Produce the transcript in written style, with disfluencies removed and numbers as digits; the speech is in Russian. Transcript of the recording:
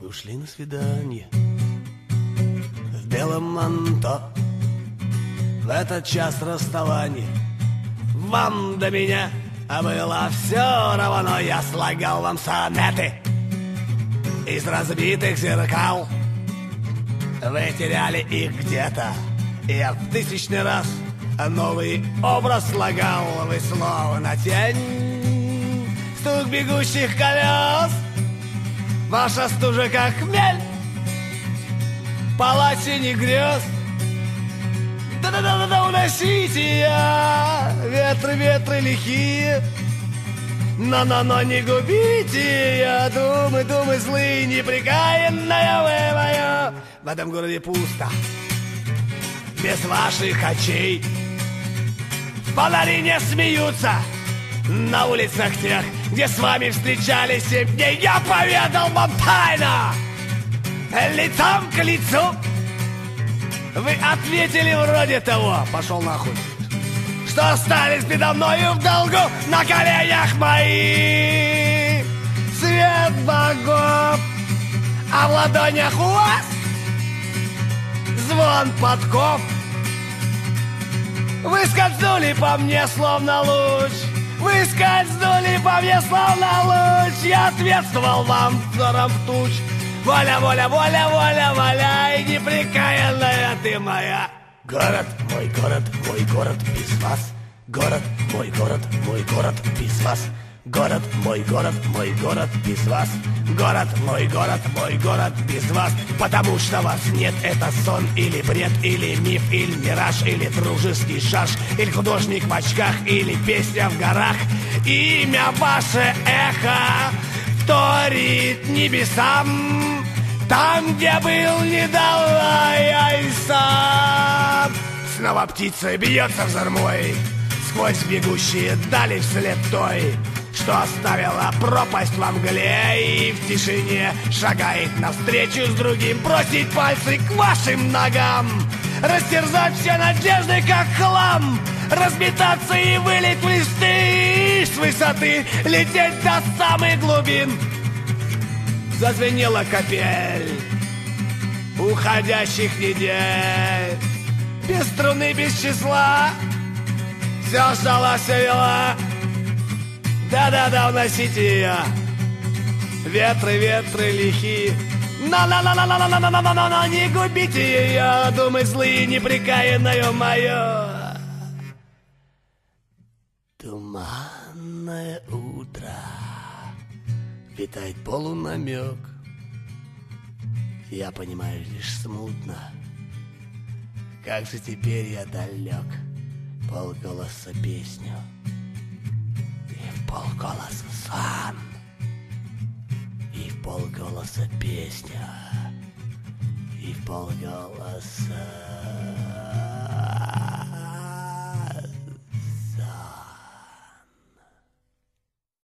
Вы ушли на свидание в белом манто. В этот час расставания вам до меня было все равно. Я слагал вам сонеты из разбитых зеркал. Вы теряли их где-то, и я в тысячный раз новый образ слагал. Вы словно тень, стук бегущих колес. Ваша стужа как хмель, палач не грез. Да-да-да-да, уносите я, ветры, ветры лихие. Но не губите я, думы, думы злые, непрекаянная вы моя. В этом городе пусто, без ваших очей. Фонари не смеются на улицах тех, где с вами встречались 7 дней. Я поведал вам тайно, лицом к лицу. Вы ответили вроде того, пошел нахуй, что остались передо мною в долгу на коленях моих. Свет богов, а в ладонях у вас звон подков. Вы скользнули по мне, словно луч. Вы скользнули по мне, словно луч. Я ответствовал вам взором в туч. Воля, воля, воля, воля, воля, и непрекаянная ты моя. Город, мой город без вас. Город, мой город без вас. Город, мой город без вас. Город, мой город без вас. Потому что вас нет, это сон или бред, или миф, или мираж, или дружеский шаш, или художник в очках, или песня в горах. Имя ваше эхо вторит небесам, там, где был, не давай, ай сам. Снова птица бьется взор мой сквозь бегущие дали вслед той, что оставила пропасть во мгле и в тишине шагает навстречу с другим. Бросить пальцы к вашим ногам, растерзать все надежды, как хлам, разметаться и вылететь в листы, и с высоты лететь до самых глубин. Зазвенела капель уходящих недель, без струны, без числа, все ждала, все вела. Да-да-да, уносите ее, ветры, ветры лихие. Но не губите ее, думы злые, непрекаянное мое. Туманное утро, витает полунамек. Я понимаю лишь смутно, как же теперь я далек. Полголоса песню и в полголоса сон, и в полголоса песня, и в полголоса